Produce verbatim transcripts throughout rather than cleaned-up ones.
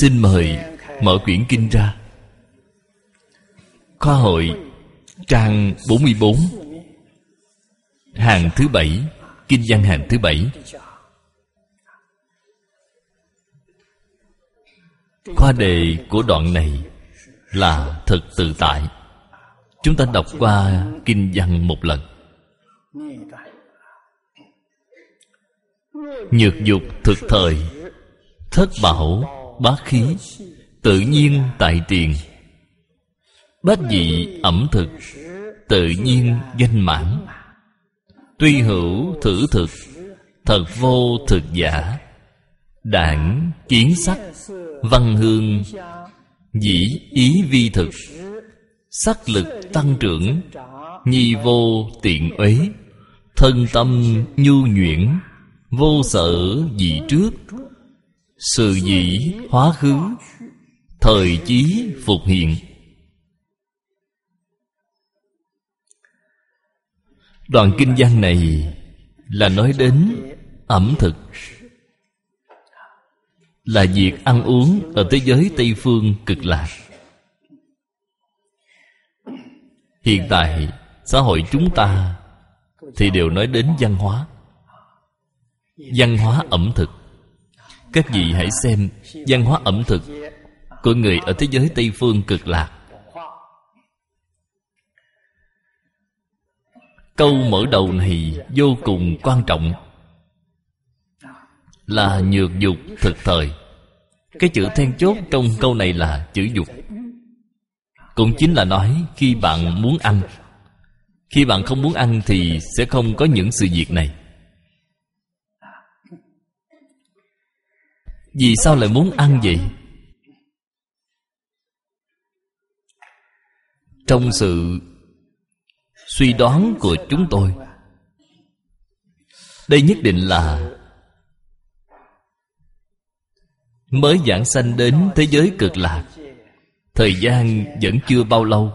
xin mời mở quyển kinh ra. Khoa hội trang bốn mươi bốn, hàng thứ bảy, kinh văn hàng thứ bảy. Khoa đề của đoạn này là thật tự tại. Chúng ta đọc qua kinh văn một lần. Nhược dục thực thời, thất bảo bát khí, tự nhiên tại tiền, bách vị ẩm thực, tự nhiên danh mãn. Tuy hữu thử thực, thật vô thực giả. Đảng kiến sắc, văn hương dĩ ý vi thực. Sắc lực tăng trưởng, nhi vô tiện uế. Thân tâm nhu nhuyễn, vô sở dị trước. Sự dĩ hóa khứ, thời chí phục hiện. Đoạn kinh văn này là nói đến ẩm thực, là việc ăn uống ở thế giới Tây Phương Cực Lạc. Hiện tại xã hội chúng ta thì đều nói đến văn hóa, văn hóa ẩm thực. Các vị hãy xem văn hóa ẩm thực của người ở thế giới Tây Phương Cực Lạc. Câu mở đầu này vô cùng quan trọng, là nhược dục thực thời. Cái chữ then chốt trong câu này là chữ dục. Cũng chính là nói khi bạn muốn ăn. Khi bạn không muốn ăn thì sẽ không có những sự việc này. Vì sao lại muốn ăn vậy? Trong sự suy đoán của chúng tôi, đây nhất định là mới giảng sanh đến thế giới Cực Lạc, thời gian vẫn chưa bao lâu.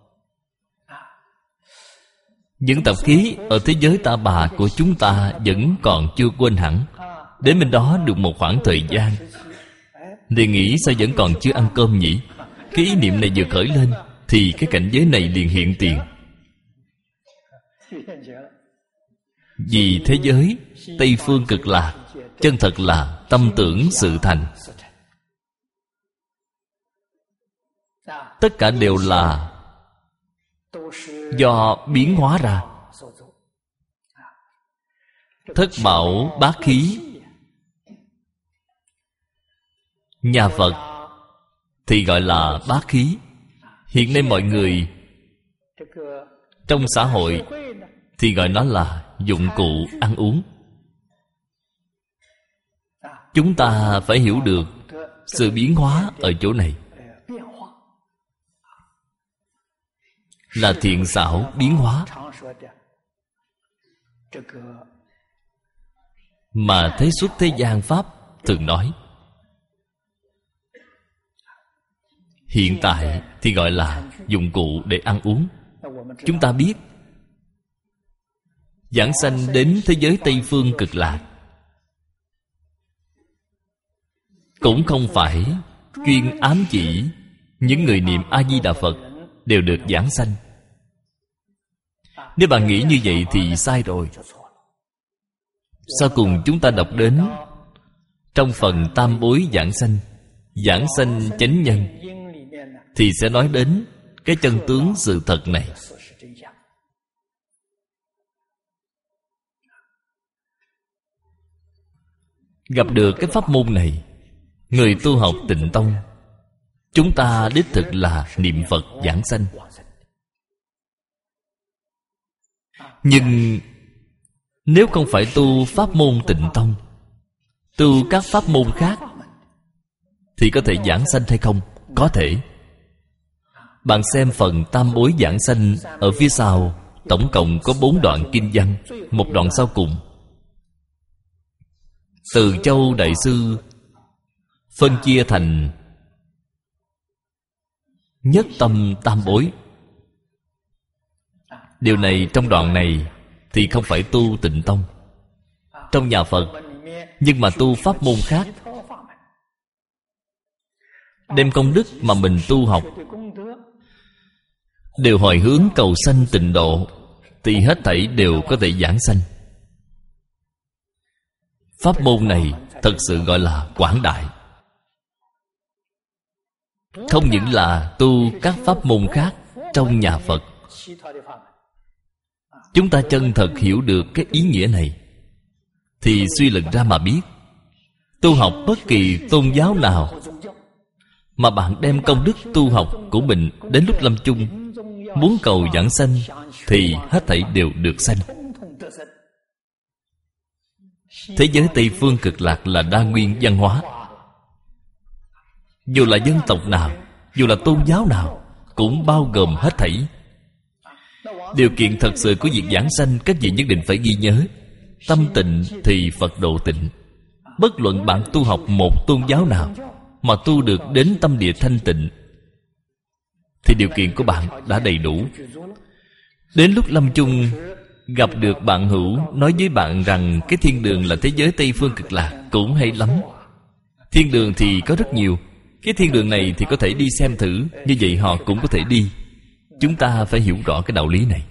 Những tập khí ở thế giới Ta Bà của chúng ta vẫn còn chưa quên hẳn. Đến bên đó được một khoảng thời gian thì nghĩ sao vẫn còn chưa ăn cơm nhỉ? Cái ý niệm này vừa khởi lên thì cái cảnh giới này liền hiện tiền. Vì thế giới Tây Phương Cực Lạc chân thật là tâm tưởng sự thành. Tất cả đều là do biến hóa ra. Thất bảo bát khí. Nhà Phật thì gọi là bát khí. Hiện nay mọi người trong xã hội thì gọi nó là dụng cụ ăn uống. Chúng ta phải hiểu được sự biến hóa ở chỗ này, là thiện xảo biến hóa. Mà Thế Xuất Thế Gian Pháp thường nói. Hiện tại thì gọi là dụng cụ để ăn uống. Chúng ta biết giảng sanh đến thế giới Tây Phương Cực Lạc cũng không phải chuyên ám chỉ những người niệm A-di-đà Phật đều được giảng sanh. Nếu bạn nghĩ như vậy thì sai rồi. Sau cùng chúng ta đọc đến trong phần tam bối giảng sanh, giảng sanh chánh nhân, thì sẽ nói đến cái chân tướng sự thật này. Gặp được cái pháp môn này, người tu học Tịnh Tông, chúng ta đích thực là niệm Phật giảng sanh. Nhưng nếu không phải tu pháp môn Tịnh Tông, tu các pháp môn khác, thì có thể giảng sanh hay không? Có thể. Bạn xem phần tam bối giảng sanh ở phía sau, tổng cộng có bốn đoạn kinh văn. Một đoạn sau cùng, Từ Châu Đại Sư phân chia thành nhất tâm tam bối. Điều này trong đoạn này thì không phải tu Tịnh Tông trong nhà Phật, nhưng mà tu pháp môn khác đem công đức mà mình tu học đều hồi hướng cầu sanh tịnh độ, thì hết thảy đều có thể giảng sanh. Pháp môn này thật sự gọi là quảng đại. Không những là tu các pháp môn khác trong nhà Phật. Chúng ta chân thật hiểu được cái ý nghĩa này, thì suy luận ra mà biết, tu học bất kỳ tôn giáo nào mà bạn đem công đức tu học của mình đến lúc lâm chung muốn cầu giảng sanh, thì hết thảy đều được sanh. Thế giới Tây Phương Cực Lạc là đa nguyên văn hóa. Dù là dân tộc nào, dù là tôn giáo nào, cũng bao gồm hết thảy. Điều kiện thật sự của việc giảng sanh, các vị nhất định phải ghi nhớ: tâm tịnh thì Phật độ tịnh. Bất luận bạn tu học một tôn giáo nào mà tu được đến tâm địa thanh tịnh, thì điều kiện của bạn đã đầy đủ. Đến lúc lâm chung gặp được bạn hữu nói với bạn rằng cái thiên đường là thế giới Tây Phương Cực Lạc, cũng hay lắm. Thiên đường thì có rất nhiều, cái thiên đường này thì có thể đi xem thử, như vậy họ cũng có thể đi. Chúng ta phải hiểu rõ cái đạo lý này.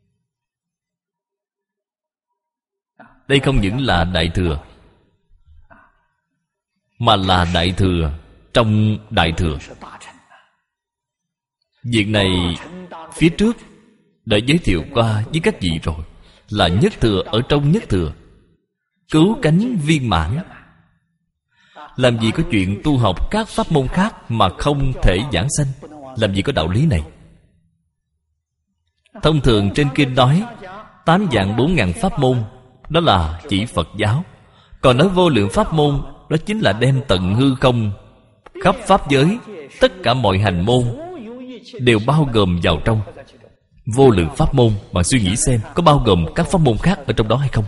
Đây không những là Đại Thừa, mà là Đại Thừa trong Đại Thừa. Việc này phía trước đã giới thiệu qua với các vị rồi, là nhất thừa ở trong nhất thừa, cứu cánh viên mãn. Làm gì có chuyện tu học các pháp môn khác mà không thể giảng sanh? Làm gì có đạo lý này? Thông thường trên kinh nói tám vạn bốn ngàn pháp môn, đó là chỉ Phật giáo. Còn nói vô lượng pháp môn, đó chính là đem tận hư không, khắp pháp giới, tất cả mọi hành môn đều bao gồm vào trong. Vô lượng pháp môn, bạn suy nghĩ xem, có bao gồm các pháp môn khác ở trong đó hay không?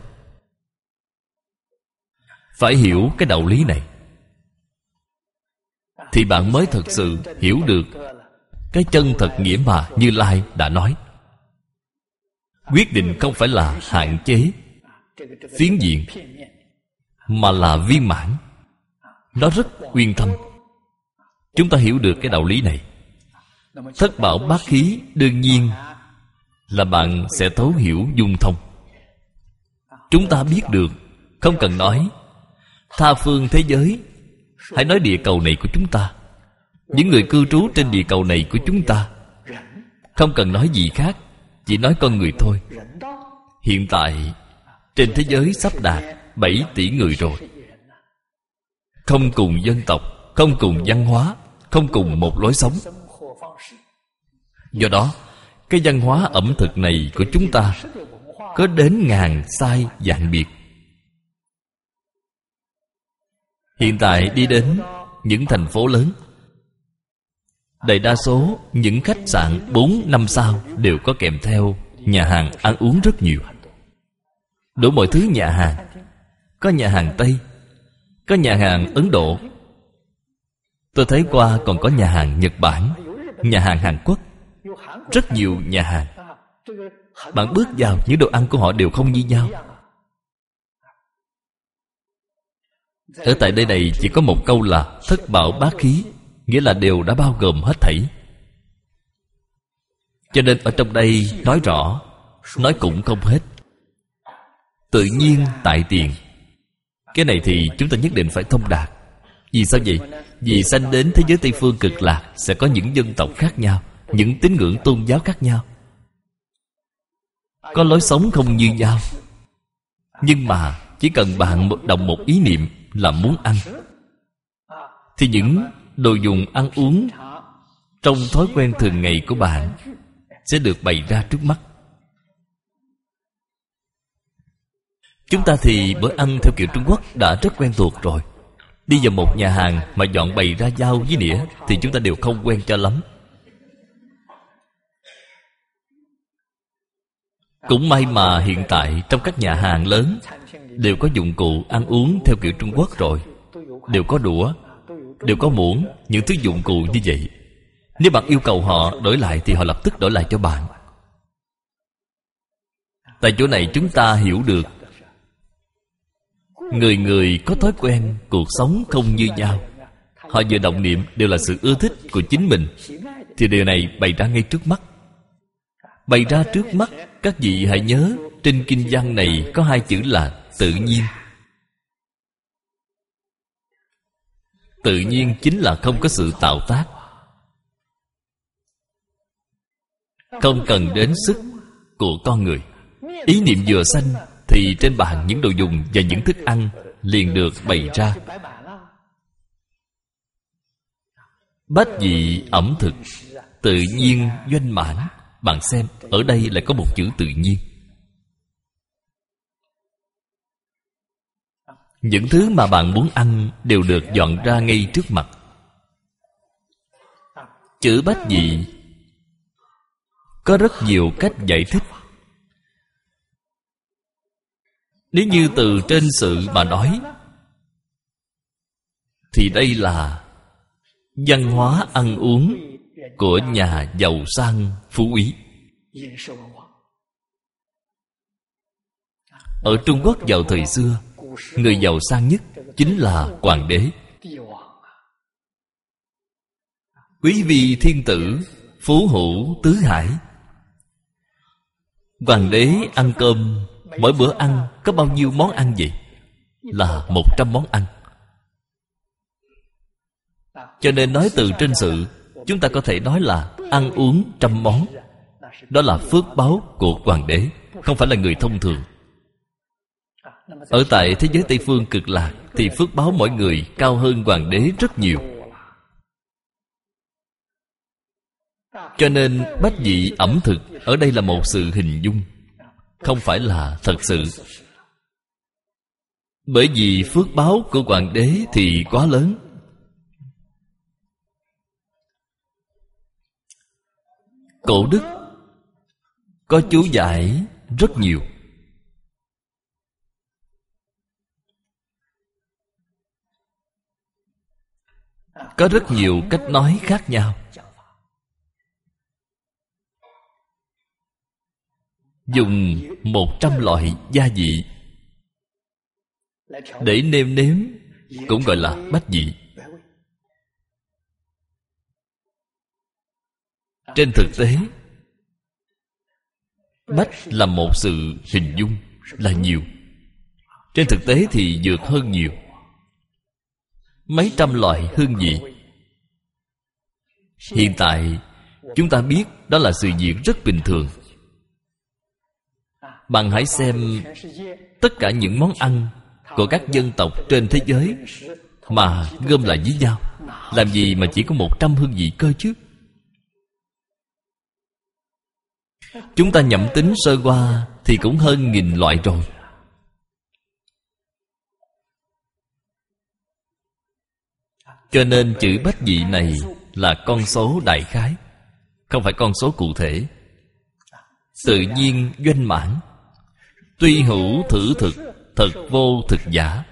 Phải hiểu cái đạo lý này, thì bạn mới thực sự hiểu được cái chân thật nghĩa mà Như Lai đã nói. Quyết định không phải là hạn chế, phiến diện, mà là viên mãn. Nó rất uyên thâm. Chúng ta hiểu được cái đạo lý này, thất bảo bát khí đương nhiên là bạn sẽ thấu hiểu dung thông. Chúng ta biết được, không cần nói tha phương thế giới, hãy nói địa cầu này của chúng ta, những người cư trú trên địa cầu này của chúng ta. Không cần nói gì khác, chỉ nói con người thôi. Hiện tại trên thế giới sắp đạt bảy tỷ người rồi. Không cùng dân tộc, không cùng văn hóa, không cùng một lối sống. Do đó, cái văn hóa ẩm thực này của chúng ta có đến ngàn sai vạn biệt. Hiện tại đi đến những thành phố lớn, đại đa số những khách sạn bốn năm sao đều có kèm theo nhà hàng ăn uống rất nhiều. Đủ mọi thứ nhà hàng. Có nhà hàng Tây, có nhà hàng Ấn Độ. Tôi thấy qua còn có nhà hàng Nhật Bản, nhà hàng Hàn Quốc. Rất nhiều nhà hàng. Bạn bước vào, những đồ ăn của họ đều không như nhau. Ở tại đây này chỉ có một câu là thất bảo bát khí, nghĩa là đều đã bao gồm hết thảy. Cho nên ở trong đây nói rõ, nói cũng không hết. Tự nhiên tại tiền, cái này thì chúng ta nhất định phải thông đạt. Vì sao vậy? Vì sanh đến thế giới Tây Phương Cực Lạc sẽ có những dân tộc khác nhau, những tín ngưỡng tôn giáo khác nhau, có lối sống không như nhau. Nhưng mà chỉ cần bạn một đồng một ý niệm là muốn ăn, thì những đồ dùng ăn uống trong thói quen thường ngày của bạn sẽ được bày ra trước mắt. Chúng ta thì bữa ăn theo kiểu Trung Quốc đã rất quen thuộc rồi. Đi vào một nhà hàng mà dọn bày ra dao với đĩa thì chúng ta đều không quen cho lắm. Cũng may mà hiện tại trong các nhà hàng lớn đều có dụng cụ ăn uống theo kiểu Trung Quốc rồi. Đều có đũa, đều có muỗng, những thứ dụng cụ như vậy. Nếu bạn yêu cầu họ đổi lại thì họ lập tức đổi lại cho bạn. Tại chỗ này chúng ta hiểu được người người có thói quen cuộc sống không như nhau. Họ vừa động niệm đều là sự ưa thích của chính mình, thì điều này bày ra ngay trước mắt. Bày ra trước mắt, các vị hãy nhớ, trên kinh văn này có hai chữ là tự nhiên. Tự nhiên chính là không có sự tạo tác, không cần đến sức của con người. Ý niệm vừa sanh thì trên bàn những đồ dùng và những thức ăn liền được bày ra. Bách vị ẩm thực, tự nhiên doanh mãn. Bạn xem, ở đây lại có một chữ tự nhiên. Những thứ mà bạn muốn ăn đều được dọn ra ngay trước mặt. Chữ bách vị có rất nhiều cách giải thích. Nếu như từ trên sự mà nói, thì đây là văn hóa ăn uống của nhà giàu sang phú quý. Ở Trung Quốc vào thời xưa, người giàu sang nhất chính là hoàng đế. Quý vi thiên tử, phú hữu tứ hải. Hoàng đế ăn cơm, mỗi bữa ăn có bao nhiêu món ăn vậy? Là một trăm món ăn. Cho nên nói từ trên sự, chúng ta có thể nói là ăn uống trăm món. Đó là phước báu của hoàng đế, không phải là người thông thường. Ở tại thế giới Tây Phương Cực Lạc thì phước báu mỗi người cao hơn hoàng đế rất nhiều. Cho nên bách vị ẩm thực ở đây là một sự hình dung, không phải là thật sự. Bởi vì phước báu của hoàng đế thì quá lớn. Cổ đức có chú giải rất nhiều. Có rất nhiều cách nói khác nhau. Dùng một trăm loại gia vị để nêm nếm cũng gọi là bách vị. Trên thực tế, bách là một sự hình dung, là nhiều. Trên thực tế thì vượt hơn nhiều. Mấy trăm loại hương vị. Hiện tại chúng ta biết đó là sự việc rất bình thường. Bạn hãy xem tất cả những món ăn của các dân tộc trên thế giới mà gom lại với nhau, làm gì mà chỉ có một trăm hương vị cơ chứ? Chúng ta nhẩm tính sơ qua thì cũng hơn nghìn loại rồi. Cho nên chữ bách vị này là con số đại khái, không phải con số cụ thể. Tự nhiên doanh mãn, tuy hữu thử thực, thật vô thực giả.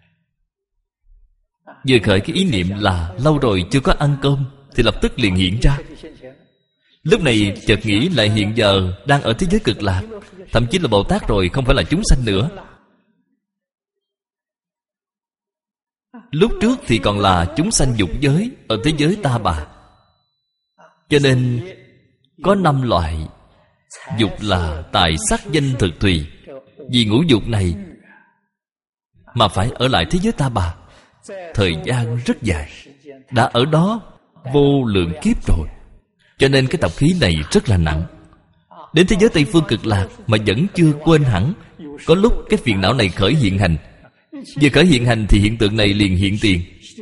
Vừa khởi cái ý niệm là lâu rồi chưa có ăn cơm thì lập tức liền hiện ra. Lúc này chợt nghĩ lại hiện giờ đang ở thế giới Cực Lạc, thậm chí là Bồ Tát rồi, không phải là chúng sanh nữa. Lúc trước thì còn là chúng sanh dục giới ở thế giới Ta Bà. Cho nên có năm loại dục là tài sắc danh thực thùy. Vì ngũ dục này mà phải ở lại thế giới Ta Bà thời gian rất dài, đã ở đó vô lượng kiếp rồi. Cho nên cái tập khí này rất là nặng. Đến thế giới Tây Phương Cực Lạc mà vẫn chưa quên hẳn. Có lúc cái phiền não này khởi hiện hành. Vừa khởi hiện hành thì hiện tượng này liền hiện tiền.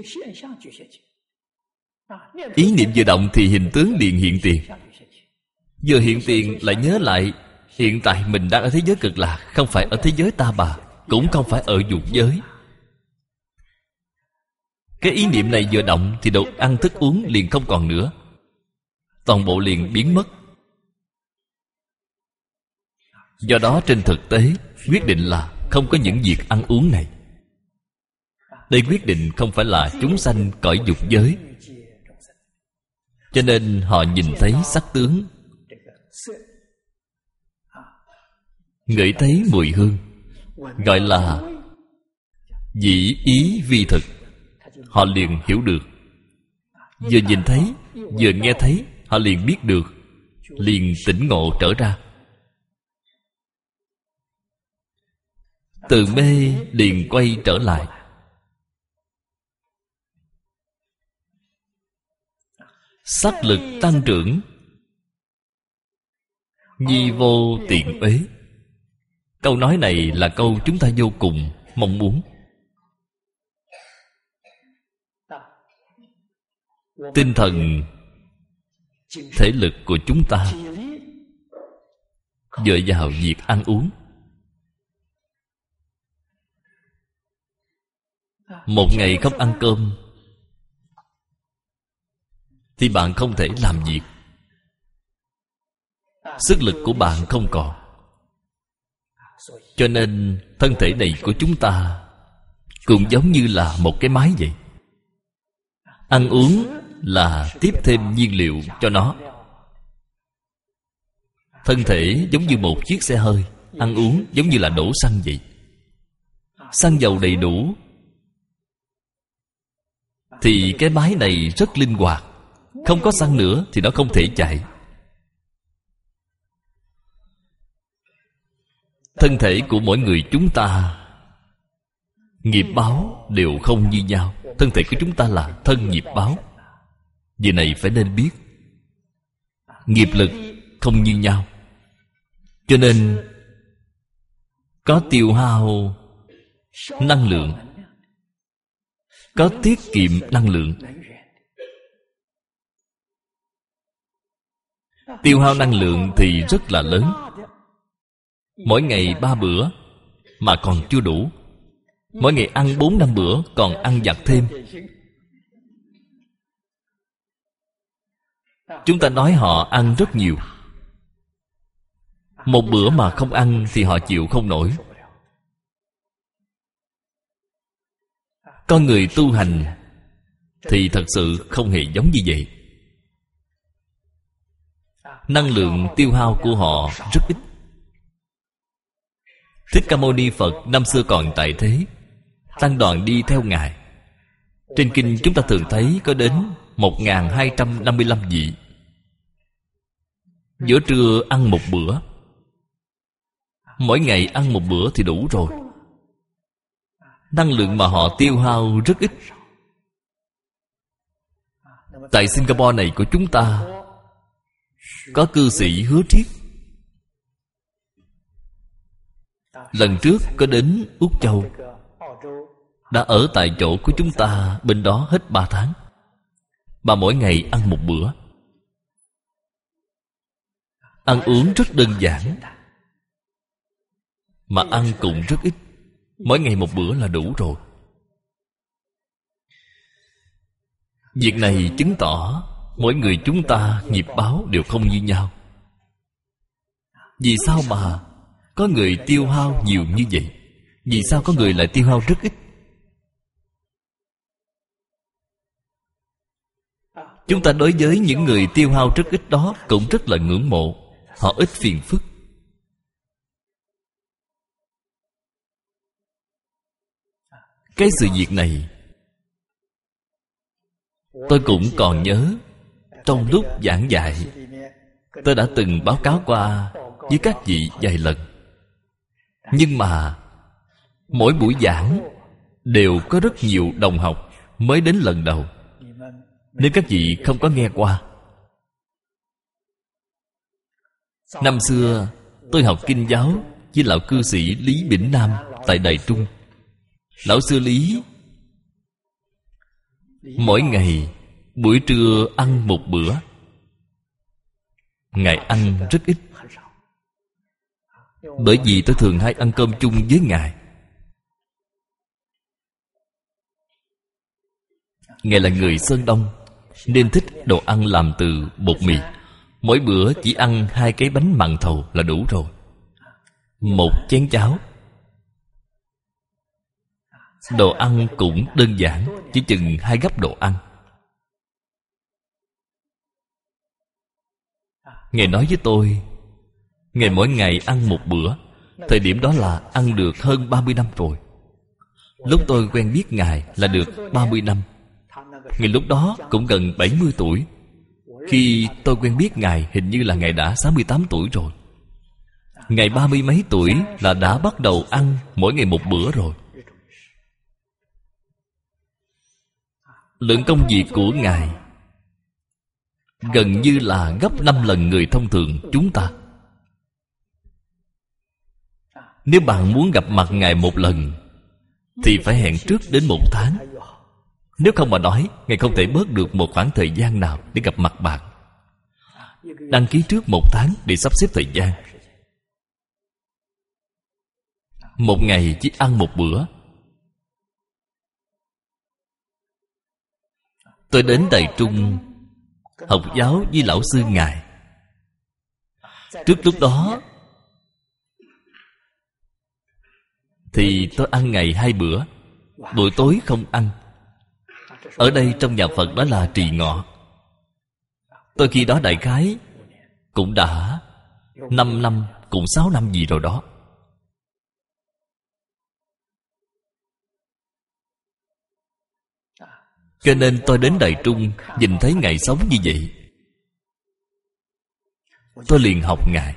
Ý niệm vừa động thì hình tướng liền hiện tiền. Vừa hiện tiền lại nhớ lại hiện tại mình đang ở thế giới Cực Lạc, không phải ở thế giới Ta Bà, cũng không phải ở dục giới. Cái ý niệm này vừa động thì đồ ăn thức uống liền không còn nữa, toàn bộ liền biến mất. Do đó trên thực tế quyết định là không có những việc ăn uống này. Đây quyết định không phải là chúng sanh cõi dục giới. Cho nên họ nhìn thấy sắc tướng, ngửi thấy mùi hương, gọi là dĩ ý vi thực. Họ liền hiểu được vừa nhìn thấy, vừa nghe thấy, họ liền biết được, liền tỉnh ngộ trở ra. Từ mê liền quay trở lại. Sắc lực tăng trưởng, nhi vô tiện uế. Câu nói này là câu chúng ta vô cùng mong muốn. Tinh thần, thể lực của chúng ta dựa vào việc ăn uống. Một ngày không ăn cơm thì bạn không thể làm việc. Sức lực của bạn không còn. Cho nên thân thể này của chúng ta cũng giống như là một cái máy vậy. Ăn uống là tiếp thêm nhiên liệu cho nó. Thân thể giống như một chiếc xe hơi, ăn uống giống như là đổ xăng vậy. Xăng dầu đầy đủ thì cái máy này rất linh hoạt. Không có xăng nữa thì nó không thể chạy. Thân thể của mỗi người chúng ta, nghiệp báo đều không như nhau. Thân thể của chúng ta là thân nghiệp báo. Việc này phải nên biết. Nghiệp lực không như nhau, cho nên có tiêu hao năng lượng, có tiết kiệm năng lượng. Tiêu hao năng lượng thì rất là lớn. Mỗi ngày ba bữa mà còn chưa đủ. Mỗi ngày ăn bốn năm bữa còn ăn vặt thêm. Chúng ta nói họ ăn rất nhiều. Một bữa mà không ăn thì họ chịu không nổi. Con người tu hành thì thật sự không hề giống như vậy. Năng lượng tiêu hao của họ rất ít. Thích Ca Mâu Ni Phật năm xưa còn tại thế, tăng đoàn đi theo Ngài. Trên kinh chúng ta thường thấy có đến một nghìn hai trăm năm mươi lăm vị. Giữa trưa ăn một bữa. Mỗi ngày ăn một bữa thì đủ rồi. Năng lượng mà họ tiêu hao rất ít. Tại Singapore này của chúng ta có cư sĩ Hứa Triết. Lần trước có đến Úc Châu, đã ở tại chỗ của chúng ta bên đó hết ba tháng. Bà mỗi ngày ăn một bữa. Ăn uống rất đơn giản, mà ăn cũng rất ít. Mỗi ngày một bữa là đủ rồi. Việc này chứng tỏ mỗi người chúng ta nghiệp báo đều không như nhau. Vì sao mà có người tiêu hao nhiều như vậy? Vì sao có người lại tiêu hao rất ít? Chúng ta đối với những người tiêu hao rất ít đó cũng rất là ngưỡng mộ. Họ ít phiền phức. Cái sự việc này tôi cũng còn nhớ. Trong lúc giảng dạy, tôi đã từng báo cáo qua với các vị vài lần. Nhưng mà mỗi buổi giảng đều có rất nhiều đồng học mới đến lần đầu, nên các vị không có nghe qua. Năm xưa tôi học kinh giáo với lão cư sĩ Lý Bỉnh Nam tại Đài Trung. Lão sư Lý mỗi ngày buổi trưa ăn một bữa. Ngài ăn rất ít. Bởi vì tôi thường hay ăn cơm chung với Ngài. Ngài là người Sơn Đông, nên thích đồ ăn làm từ bột mì. Mỗi bữa chỉ ăn hai cái bánh mặn thầu là đủ rồi. Một chén cháo. Đồ ăn cũng đơn giản, chỉ chừng hai gắp đồ ăn. Ngài nói với tôi, Ngài mỗi ngày ăn một bữa. Thời điểm đó là ăn được hơn ba mươi năm rồi. Lúc tôi quen biết Ngài là được ba mươi năm. Ngài lúc đó cũng gần bảy mươi tuổi. Khi tôi quen biết Ngài, hình như là Ngài đã sáu mươi tám tuổi rồi. Ngài ba mươi mấy tuổi là đã bắt đầu ăn mỗi ngày một bữa rồi. Lượng công việc của Ngài gần như là gấp năm lần người thông thường chúng ta. Nếu bạn muốn gặp mặt Ngài một lần thì phải hẹn trước đến một tháng. Nếu không mà nói, Ngài không thể bớt được một khoảng thời gian nào để gặp mặt bạn. Đăng ký trước một tháng để sắp xếp thời gian. Một ngày chỉ ăn một bữa. Tôi đến Đài Trung học giáo với lão sư Ngài. Trước lúc đó thì tôi ăn ngày hai bữa, buổi tối không ăn. Ở đây trong nhà Phật đó là trì ngọ. Tôi khi đó đại khái cũng đã năm năm, cũng sáu năm gì rồi đó. Cho nên tôi đến Đài Trung nhìn thấy Ngài sống như vậy, tôi liền học Ngài.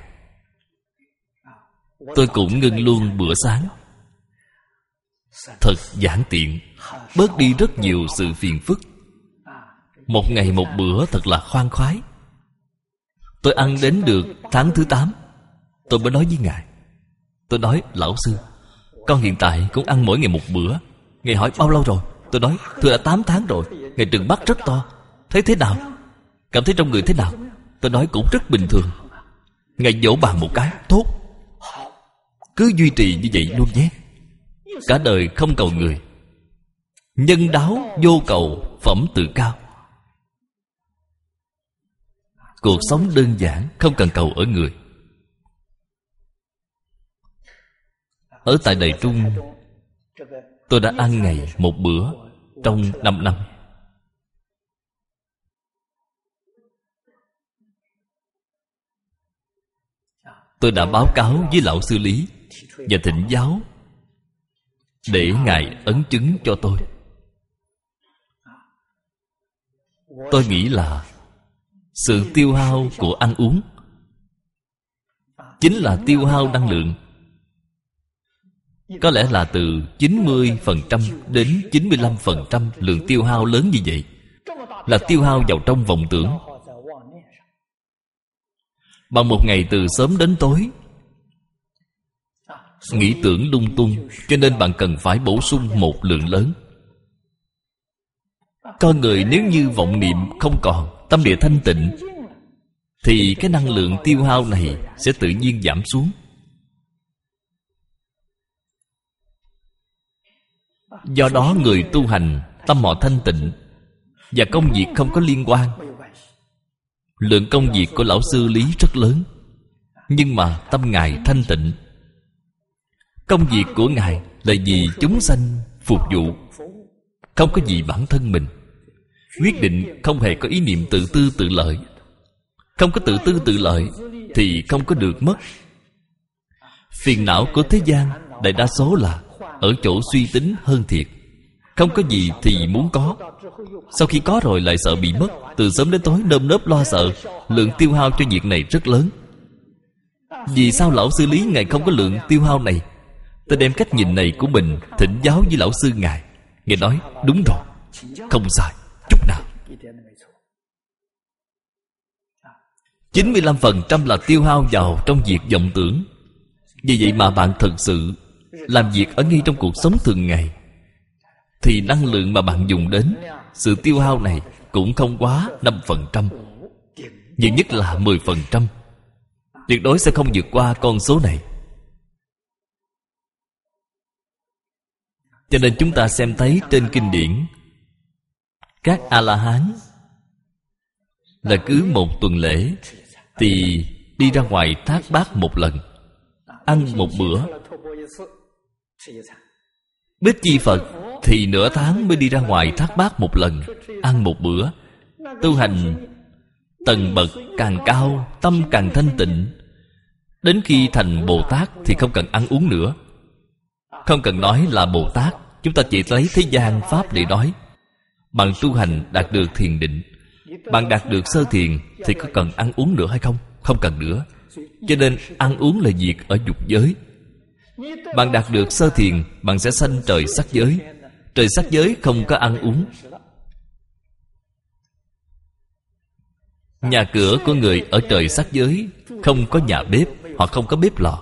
Tôi cũng ngưng luôn bữa sáng. Thật giản tiện, bớt đi rất nhiều sự phiền phức. Một ngày một bữa thật là khoan khoái. Tôi ăn đến được tháng thứ tám, tôi mới nói với Ngài. Tôi nói: lão sư, con hiện tại cũng ăn mỗi ngày một bữa. Ngài hỏi bao lâu rồi? Tôi nói: thưa đã tám tháng rồi. Ngài trừng mắt rất to. Thấy thế nào? Cảm thấy trong người thế nào? Tôi nói: cũng rất bình thường. Ngài vỗ bàn một cái: tốt, cứ duy trì như vậy luôn nhé. Cả đời không cầu người, nhân đáo vô cầu, phẩm tự cao. Cuộc sống đơn giản, không cần cầu ở người. Ở tại Đài Trung, tôi đã ăn ngày một bữa trong năm năm. Tôi đã báo cáo với lão sư Lý và thỉnh giáo để Ngài ấn chứng cho tôi. Tôi nghĩ là sự tiêu hao của ăn uống chính là tiêu hao năng lượng. Có lẽ là từ chín mươi phần trăm đến chín mươi lăm phần trăm lượng tiêu hao lớn như vậy là tiêu hao vào trong vọng tưởng. Bằng một ngày từ sớm đến tối nghĩ tưởng lung tung, cho nên bạn cần phải bổ sung một lượng lớn. Con người nếu như vọng niệm không còn, tâm địa thanh tịnh, thì cái năng lượng tiêu hao này sẽ tự nhiên giảm xuống. Do đó người tu hành tâm họ thanh tịnh và công việc không có liên quan. Lượng công việc của lão sư Lý rất lớn, nhưng mà tâm Ngài thanh tịnh. Công việc của Ngài là vì chúng sanh phục vụ, không có gì bản thân mình. Quyết định không hề có ý niệm tự tư tự lợi. Không có tự tư tự lợi thì không có được mất. Phiền não của thế gian đại đa số là ở chỗ suy tính hơn thiệt. Không có gì thì muốn có, sau khi có rồi lại sợ bị mất. Từ sớm đến tối nơm nớp lo sợ. Lượng tiêu hao cho việc này rất lớn. Vì sao lão sư Lý Ngài không có lượng tiêu hao này? Tôi đem cách nhìn này của mình thỉnh giáo với lão sư Ngài. Ngài nói đúng rồi, không sai chút nào. chín mươi lăm phần trăm là tiêu hao vào trong việc vọng tưởng. Vì vậy mà bạn thực sự làm việc ở ngay trong cuộc sống thường ngày, thì năng lượng mà bạn dùng đến, sự tiêu hao này cũng không quá năm phần trăm, nhiều nhất là mười phần trăm. Tuyệt đối sẽ không vượt qua con số này. Cho nên chúng ta xem thấy trên kinh điển, các A-la-hán là cứ một tuần lễ thì đi ra ngoài thác bát một lần, ăn một bữa. Bích Chi Phật thì nửa tháng mới đi ra ngoài thác bát một lần, ăn một bữa. Tu hành tầng bậc càng cao, tâm càng thanh tịnh. Đến khi thành Bồ Tát thì không cần ăn uống nữa. Không cần nói là Bồ Tát, chúng ta chỉ lấy thế gian Pháp để nói. Bạn tu hành đạt được thiền định, bạn đạt được sơ thiền, thì có cần ăn uống nữa hay không? Không cần nữa. Cho nên ăn uống là việc ở dục giới. Bạn đạt được sơ thiền, bạn sẽ sanh trời sắc giới. Trời sắc giới không có ăn uống. Nhà cửa của người ở trời sắc giới không có nhà bếp, hoặc không có bếp lò.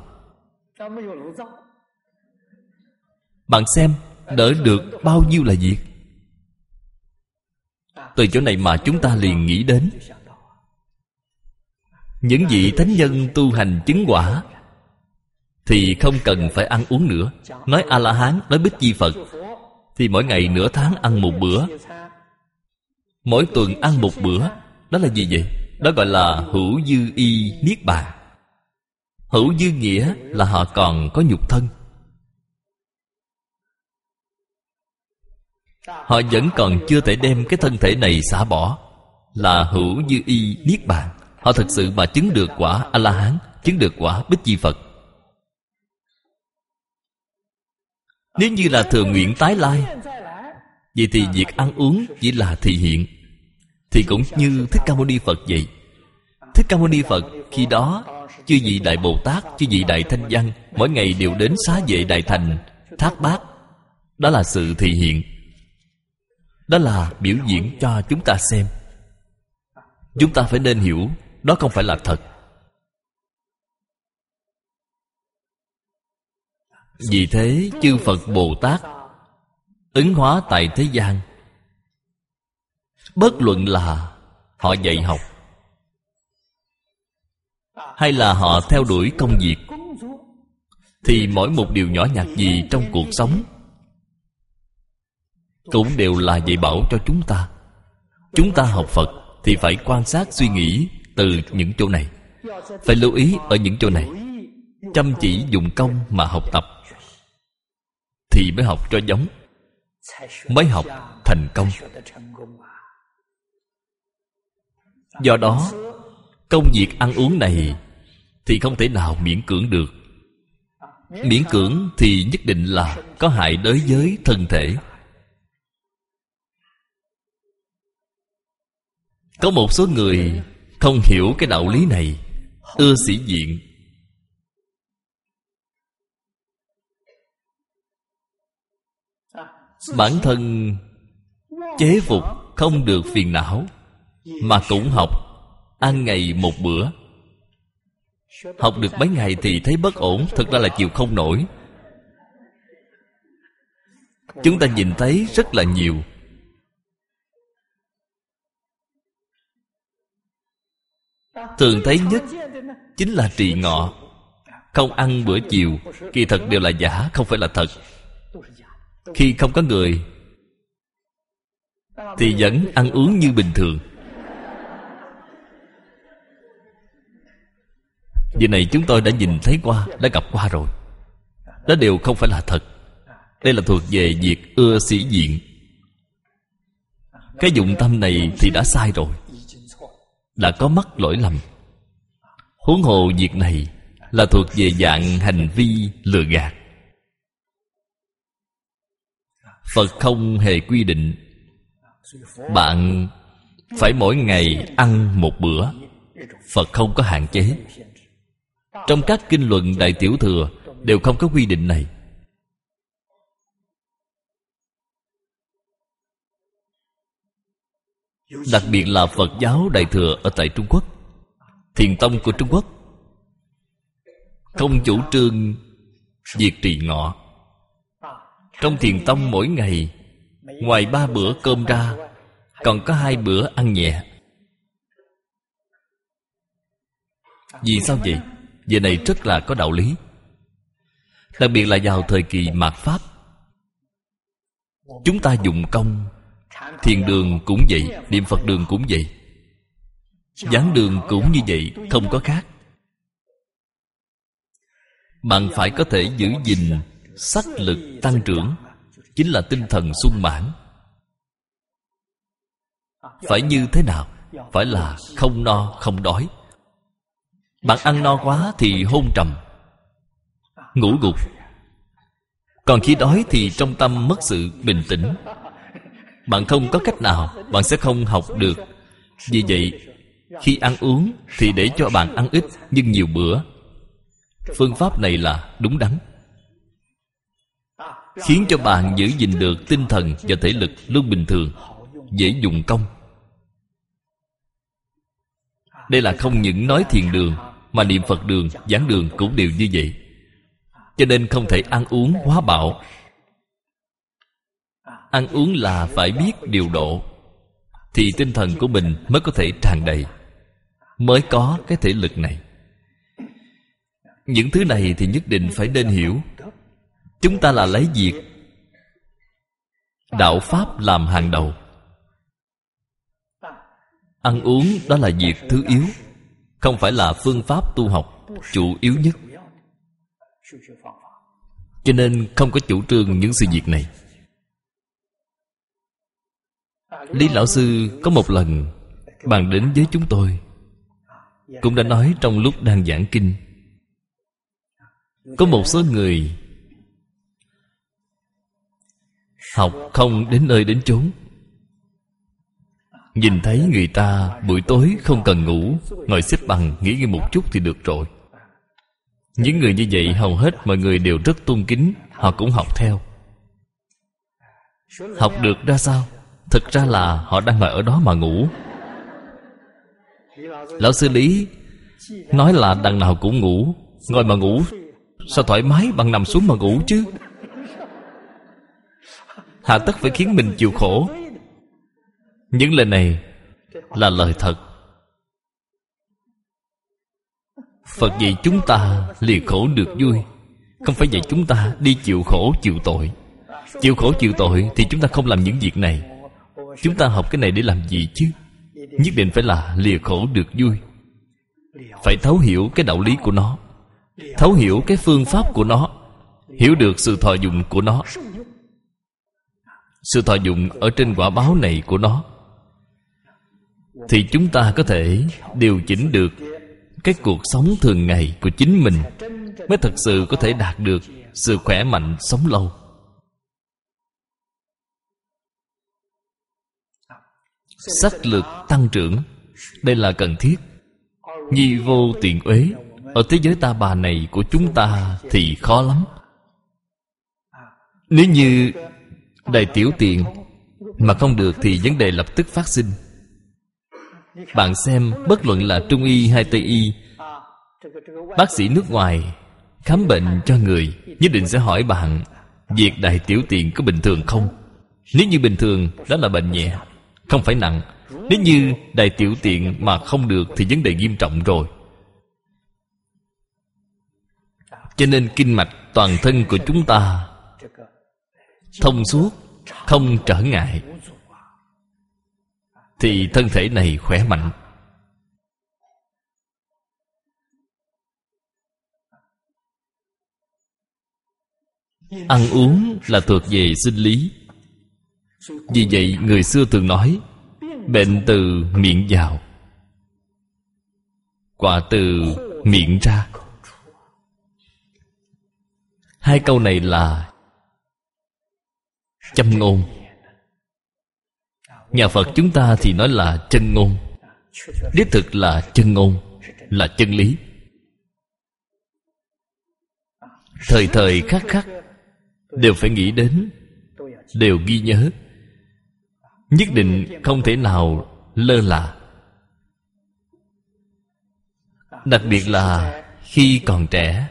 Bạn xem, đỡ được bao nhiêu là việc. Từ chỗ này mà chúng ta liền nghĩ đến những vị thánh nhân tu hành chứng quả thì không cần phải ăn uống nữa. Nói A-la-hán, nói Bích Chi Phật thì mỗi ngày nửa tháng ăn một bữa, mỗi tuần ăn một bữa. Đó là gì vậy? Đó gọi là hữu dư y niết bàn. Hữu dư nghĩa là họ còn có nhục thân, họ vẫn còn chưa thể đem cái thân thể này xả bỏ, là hữu dư y niết bàn. Họ thực sự mà chứng được quả A-la-hán, chứng được quả Bích Chi Phật. Nếu như là thường nguyện tái lai, vậy thì việc ăn uống chỉ là thị hiện. Thì cũng như Thích Ca Mâu Ni Phật vậy. Thích Ca Mâu Ni Phật khi đó, chư vị Đại Bồ Tát, chư vị Đại Thanh Văn mỗi ngày đều đến xá vệ Đại Thành thác bát. Đó là sự thị hiện, đó là biểu diễn cho chúng ta xem. Chúng ta phải nên hiểu, đó không phải là thật. Vì thế chư Phật Bồ Tát ứng hóa tại thế gian, bất luận là họ dạy học hay là họ theo đuổi công việc, thì mỗi một điều nhỏ nhặt gì trong cuộc sống cũng đều là dạy bảo cho chúng ta. Chúng ta học Phật thì phải quan sát suy nghĩ từ những chỗ này, phải lưu ý ở những chỗ này, chăm chỉ dụng công mà học tập, thì mới học cho giống, mới học thành công. Do đó, công việc ăn uống này thì không thể nào miễn cưỡng được. Miễn cưỡng thì nhất định là có hại đối với thân thể. Có một số người không hiểu cái đạo lý này, ưa sĩ diện. Bản thân chế phục không được phiền não, mà cũng học ăn ngày một bữa. Học được mấy ngày thì thấy bất ổn, thực ra là chịu không nổi. Chúng ta nhìn thấy rất là nhiều. Thường thấy nhất chính là trì ngọ, không ăn bữa chiều, kỳ thật đều là giả, không phải là thật. Khi không có người thì vẫn ăn uống như bình thường. Việc này chúng tôi đã nhìn thấy qua, đã gặp qua rồi. Đó đều không phải là thật. Đây là thuộc về việc ưa sĩ diện. Cái dụng tâm này thì đã sai rồi, đã có mắc lỗi lầm. Huống hồ việc này là thuộc về dạng hành vi lừa gạt. Phật không hề quy định bạn phải mỗi ngày ăn một bữa. Phật không có hạn chế. Trong các kinh luận Đại Tiểu Thừa đều không có quy định này. Đặc biệt là Phật giáo Đại Thừa ở tại Trung Quốc, Thiền tông của Trung Quốc không chủ trương việc trì ngọ. Trong Thiền tông mỗi ngày, ngoài ba bữa cơm ra, còn có hai bữa ăn nhẹ. Vì sao vậy? Việc này rất là có đạo lý. Đặc biệt là vào thời kỳ mạt Pháp, chúng ta dụng công. Thiền đường cũng vậy, niệm Phật đường cũng vậy, giảng đường cũng như vậy, không có khác. Bạn phải có thể giữ gìn sắc lực tăng trưởng, chính là tinh thần sung mãn. Phải như thế nào? Phải là không no không đói. Bạn ăn no quá thì hôn trầm, ngủ gục. Còn khi đói thì trong tâm mất sự bình tĩnh. bạn không có cách nào, bạn sẽ không học được. Vì vậy, khi ăn uống thì để cho bạn ăn ít nhưng nhiều bữa. Phương pháp này là đúng đắn, khiến cho bạn giữ gìn được tinh thần và thể lực luôn bình thường, dễ dụng công. Đây là không những nói thiền đường, mà niệm Phật đường, giảng đường cũng đều như vậy. Cho nên không thể ăn uống quá bạo. Ăn uống là phải biết điều độ, thì tinh thần của mình mới có thể tràn đầy, mới có cái thể lực này. Những thứ này thì nhất định phải nên hiểu. Chúng ta là lấy việc đạo Pháp làm hàng đầu. Ăn uống đó là việc thứ yếu, không phải là phương pháp tu học chủ yếu nhất. Cho nên không có chủ trương những sự việc này. Lý Lão Sư có một lần bàn đến với chúng tôi, cũng đã nói trong lúc đang giảng kinh. Có một số người học không đến nơi đến chốn, nhìn thấy người ta buổi tối không cần ngủ, ngồi xếp bằng nghỉ ngơi một chút thì được rồi. Những người như vậy hầu hết mọi người đều rất tôn kính, họ cũng học theo. Học được ra sao? Thực ra là họ đang ngồi ở đó mà ngủ. Lão sư Lý nói là đằng nào cũng ngủ, ngồi mà ngủ, sao thoải mái bằng nằm xuống mà ngủ chứ? Hà tất phải khiến mình chịu khổ. Những lời này là lời thật. Phật dạy chúng ta lìa khổ được vui, không phải dạy chúng ta đi chịu khổ chịu tội. Chịu khổ chịu tội thì chúng ta không làm những việc này. Chúng ta học cái này để làm gì chứ? Nhất định phải là lìa khổ được vui. Phải thấu hiểu cái đạo lý của nó, thấu hiểu cái phương pháp của nó, hiểu được sự thọ dụng của nó. Sự thọ dụng ở trên quả báo này của nó, thì chúng ta có thể điều chỉnh được cái cuộc sống thường ngày của chính mình, mới thật sự có thể đạt được sự khỏe mạnh sống lâu. Sắc lực tăng trưởng, đây là cần thiết. Nhi vô tiện uế, ở thế giới ta bà này của chúng ta thì khó lắm. Nếu như đầy tiểu tiện mà không được thì vấn đề lập tức phát sinh. Bạn xem, bất luận là Trung y hay Tây y, bác sĩ nước ngoài khám bệnh cho người nhất định sẽ hỏi bạn việc đại tiểu tiện có bình thường không. Nếu như bình thường, đó là bệnh nhẹ, không phải nặng. Nếu như đại tiểu tiện mà không được thì vấn đề nghiêm trọng rồi. Cho nên kinh mạch toàn thân của chúng ta thông suốt, không trở ngại, thì thân thể này khỏe mạnh. Ăn uống là thuộc về sinh lý. Vì vậy người xưa thường nói bệnh từ miệng vào, quả từ miệng ra. Hai câu này là châm ngôn. Nhà Phật chúng ta thì nói là chân ngôn. Đích thực là chân ngôn, là chân lý. Thời thời khắc khắc đều phải nghĩ đến, đều ghi nhớ. Nhất định không thể nào lơ là. Đặc biệt là khi còn trẻ,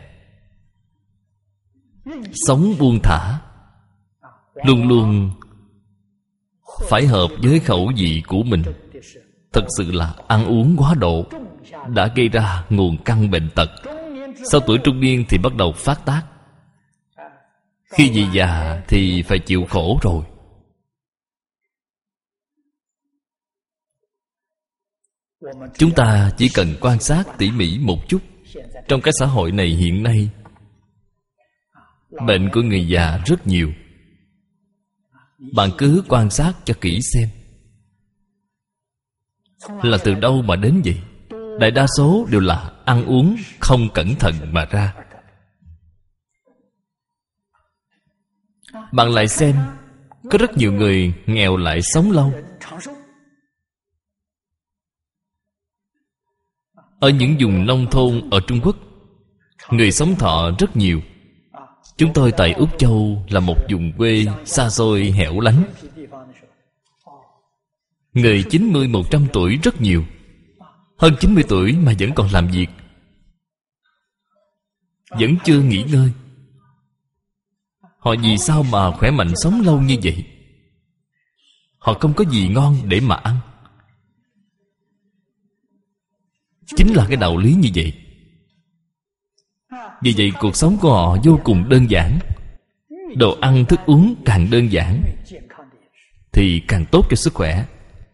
sống buông thả, luôn luôn phải hợp với khẩu vị của mình. Thật sự là ăn uống quá độ đã gây ra nguồn căn bệnh tật. Sau tuổi trung niên thì bắt đầu phát tác. Khi về già thì phải chịu khổ rồi. Chúng ta chỉ cần quan sát tỉ mỉ một chút. Trong cái xã hội này hiện nay, bệnh của người già rất nhiều. Bạn cứ quan sát cho kỹ xem, là từ đâu mà đến vậy? Đại đa số đều là ăn uống không cẩn thận mà ra. Bạn lại xem, Có rất nhiều người nghèo lại sống lâu. Ở những vùng nông thôn ở Trung Quốc, người sống thọ rất nhiều. Chúng tôi tại Úc Châu là một vùng quê xa xôi hẻo lánh. Người chín mươi, một trăm tuổi rất nhiều. Hơn chín mươi tuổi mà vẫn còn làm việc, vẫn chưa nghỉ ngơi. Họ vì sao mà khỏe mạnh sống lâu như vậy? Họ không có gì ngon để mà ăn. Chính là cái đạo lý như vậy. Vì vậy cuộc sống của họ vô cùng đơn giản. Đồ ăn thức uống càng đơn giản thì càng tốt cho sức khỏe.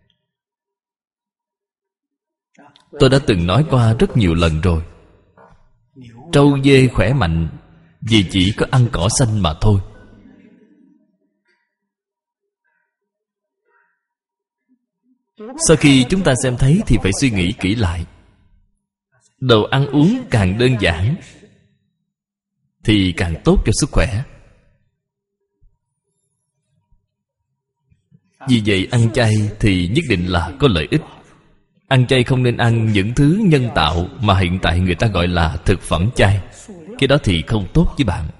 Tôi đã từng nói qua rất nhiều lần rồi. Trâu dê khỏe mạnh vì chỉ có ăn cỏ xanh mà thôi. Sau khi chúng ta xem thấy thì phải suy nghĩ kỹ lại. Đồ ăn uống càng đơn giản thì càng tốt cho sức khỏe. Vì vậy ăn chay thì nhất định là có lợi ích. Ăn chay không nên ăn những thứ nhân tạo mà hiện tại người ta gọi là thực phẩm chay. Cái đó thì không tốt với bạn.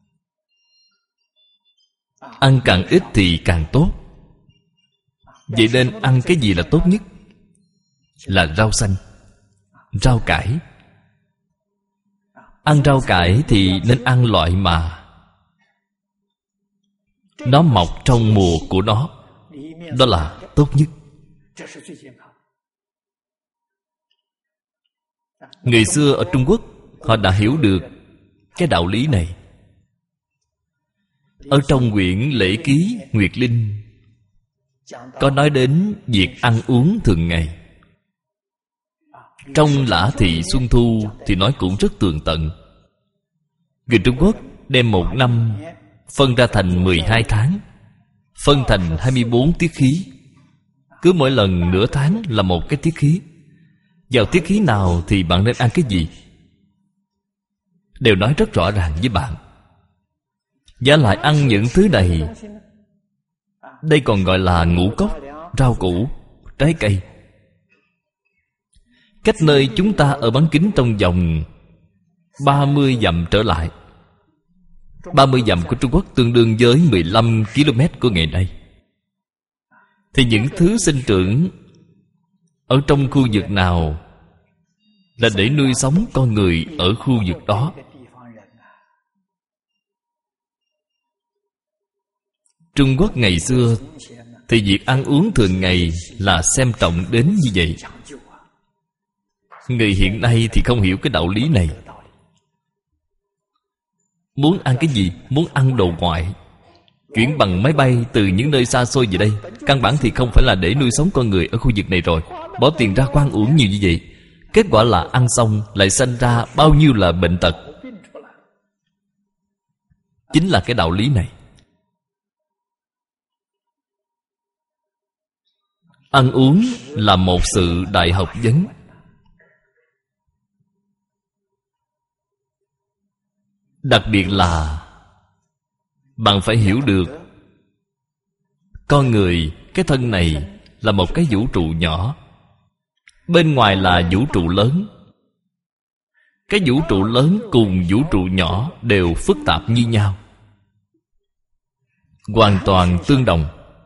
Ăn càng ít thì càng tốt. Vậy nên ăn cái gì là tốt nhất? Là rau xanh, rau cải. Ăn rau cải thì nên ăn loại mà nó mọc trong mùa của nó. Đó là tốt nhất. Người xưa ở Trung Quốc, họ đã hiểu được cái đạo lý này. Ở trong quyển Lễ Ký Nguyệt Linh có nói đến việc ăn uống thường ngày. Trong Lã Thị Xuân Thu thì nói cũng rất tường tận. Người Trung Quốc đem một năm phân ra thành mười hai tháng, phân thành hai mươi bốn tiết khí. Cứ mỗi lần nửa tháng là một cái tiết khí. Vào tiết khí nào thì bạn nên ăn cái gì, đều nói rất rõ ràng với bạn. Giả lại ăn những thứ này, đây còn gọi là ngũ cốc, rau củ, trái cây. Cách nơi chúng ta ở bán kính trong vòng ba mươi dặm trở lại. Ba mươi dặm của Trung Quốc tương đương với mười lăm ki lô mét của ngày nay. Thì những thứ sinh trưởng ở trong khu vực nào là để nuôi sống con người ở khu vực đó. Trung Quốc ngày xưa thì việc ăn uống thường ngày là xem trọng đến như vậy. Người hiện nay thì không hiểu cái đạo lý này. Muốn ăn cái gì? Muốn ăn đồ ngoại, chuyển bằng máy bay từ những nơi xa xôi về đây. Căn bản thì không phải là để nuôi sống con người ở khu vực này rồi. Bỏ tiền ra khoan uổng nhiều như vậy, kết quả là ăn xong lại sanh ra bao nhiêu là bệnh tật. Chính là cái đạo lý này. Ăn uống là một sự đại học vấn. Đặc biệt là bạn phải hiểu được con người, cái thân này là một cái vũ trụ nhỏ, bên ngoài là vũ trụ lớn. Cái vũ trụ lớn cùng vũ trụ nhỏ đều phức tạp như nhau, hoàn toàn tương đồng.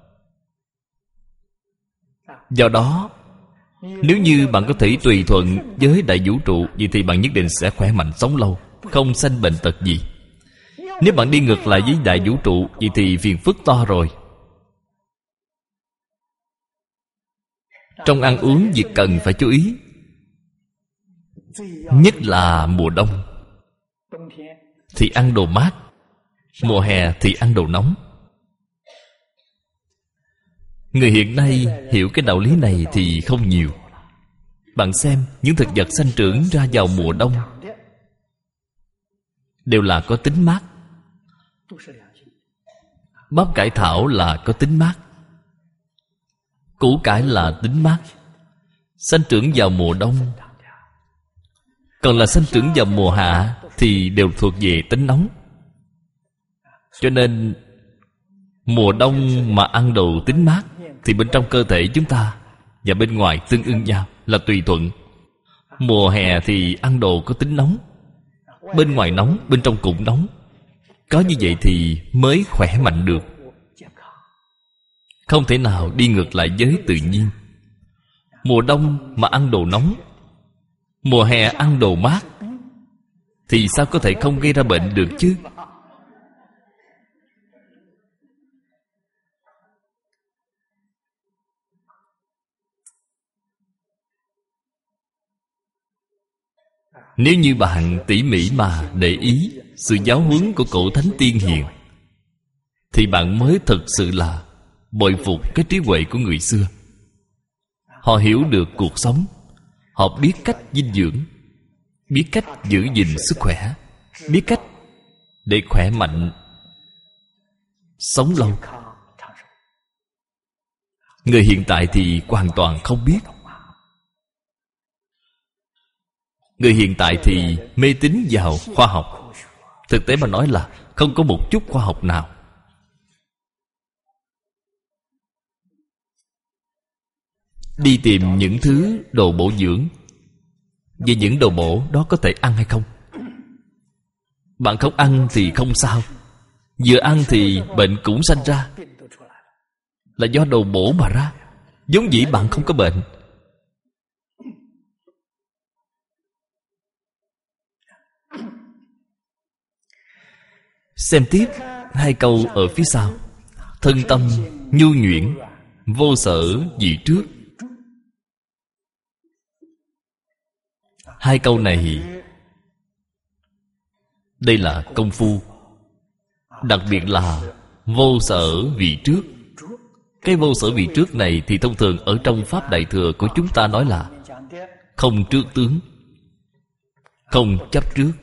Do đó, nếu như bạn có thể tùy thuận với đại vũ trụ, vậy thì bạn nhất định sẽ khỏe mạnh sống lâu, không sanh bệnh tật gì. Nếu bạn đi ngược lại với đại vũ trụ, vậy thì phiền phức to rồi. Trong ăn uống, việc cần phải chú ý, nhất là mùa đông thì ăn đồ mát, mùa hè thì ăn đồ nóng. Người hiện nay hiểu cái đạo lý này thì không nhiều. Bạn xem, những thực vật sanh trưởng ra vào mùa đông đều là có tính mát. Bắp cải thảo là có tính mát, củ cải là tính mát, sanh trưởng vào mùa đông. Còn là sanh trưởng vào mùa hạ thì đều thuộc về tính nóng. Cho nên Mùa đông mà ăn đồ tính mát thì bên trong cơ thể chúng ta và bên ngoài tương ưng nhau, là tùy thuận. Mùa hè thì ăn đồ có tính nóng, bên ngoài nóng, bên trong cũng nóng. Có như vậy thì mới khỏe mạnh được. Không thể nào đi ngược lại với tự nhiên. Mùa đông mà ăn đồ nóng, mùa hè ăn đồ mát, thì sao có thể không gây ra bệnh được chứ? Nếu như bạn tỉ mỉ mà để ý sự giáo huấn của cổ thánh tiên hiền, thì bạn mới thực sự là bội phục cái trí huệ của người xưa. Họ hiểu được cuộc sống, họ biết cách dinh dưỡng, biết cách giữ gìn sức khỏe, biết cách để khỏe mạnh, sống lâu. Người hiện tại thì hoàn toàn không biết. Người hiện tại thì mê tín vào khoa học. Thực tế mà nói là không có một chút khoa học nào. Đi tìm những thứ đồ bổ dưỡng, vì những đồ bổ đó có thể ăn hay không. Bạn không ăn thì không sao, vừa ăn thì bệnh cũng sanh ra, là do đồ bổ mà ra. Vốn dĩ bạn không có bệnh. Xem tiếp hai câu ở phía sau. Thân tâm nhu nhuyễn, vô sở vị trước. Hai câu này, đây là công phu. Đặc biệt là vô sở vị trước. Cái vô sở vị trước này thì thông thường ở trong Pháp Đại Thừa của chúng ta nói là không trước tướng, không chấp trước,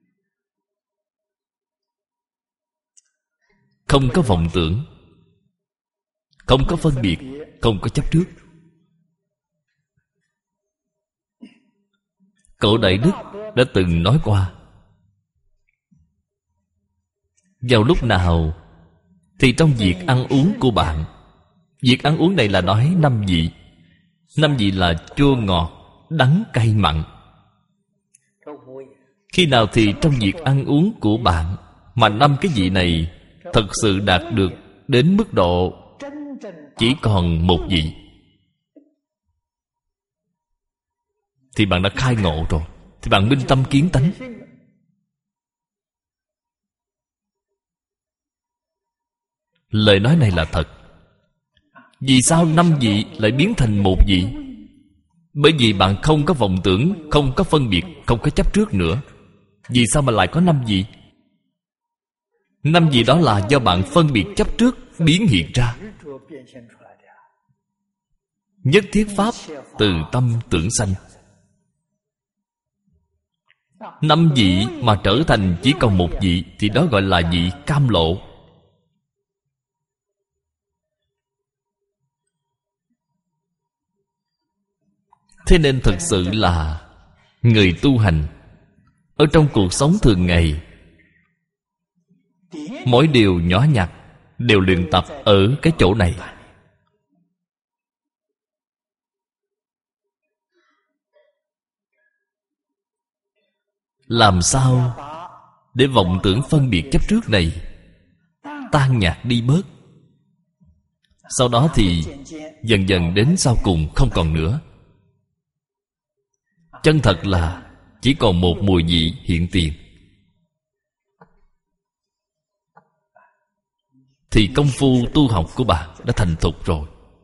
không có vọng tưởng, không có phân biệt, không có chấp trước. Cổ Đại Đức đã từng nói qua, vào lúc nào thì trong việc ăn uống của bạn, việc ăn uống này là nói năm vị. Năm vị là chua ngọt, đắng cay mặn. Khi nào thì trong việc ăn uống của bạn mà năm cái vị này thật sự đạt được đến mức độ chỉ còn một vị, thì bạn đã khai ngộ rồi, thì bạn minh tâm kiến tánh. Lời nói này là thật. Vì sao năm vị lại biến thành một vị? Bởi vì bạn không có vọng tưởng, không có phân biệt, không có chấp trước nữa. Vì sao mà lại có năm vị? Năm vị đó là do bạn phân biệt chấp trước biến hiện ra. Nhất thiết pháp từ tâm tưởng sanh. Năm vị mà trở thành chỉ còn một vị, thì đó gọi là vị cam lộ. Thế nên thực sự là người tu hành ở trong cuộc sống thường ngày, mỗi điều nhỏ nhặt đều luyện tập ở cái chỗ này. Làm sao để vọng tưởng phân biệt chấp trước này tan nhạt đi bớt. Sau đó thì dần dần đến sau cùng không còn nữa. Chân thật là chỉ còn một mùi vị hiện tiền, thì công phu tu học của bạn đã thành thục rồi.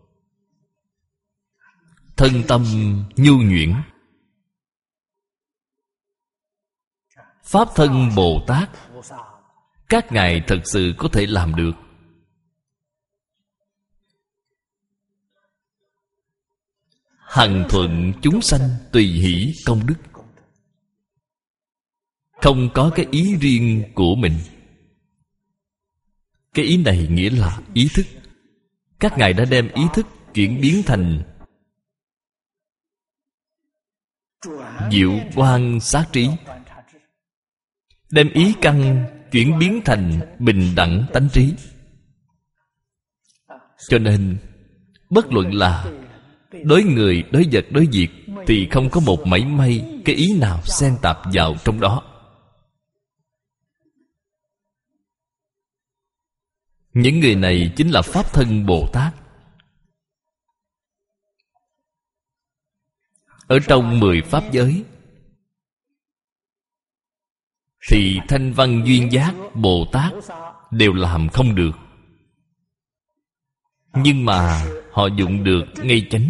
Thân tâm nhu nhuyễn, Pháp thân Bồ Tát, các ngài thật sự có thể làm được. Hằng thuận chúng sanh tùy hỷ công đức, không có cái ý riêng của mình. Cái ý này nghĩa là ý thức. Các ngài đã đem ý thức chuyển biến thành diệu quan sát trí, đem ý căn chuyển biến thành bình đẳng tánh trí. Cho nên bất luận là đối người, đối vật, đối việc, thì không có một mảy may cái ý nào xen tạp vào trong đó. Những người này chính là Pháp thân Bồ Tát. Ở trong mười Pháp giới thì Thanh Văn Duyên Giác Bồ Tát đều làm không được. Nhưng mà họ dụng được ngay chánh.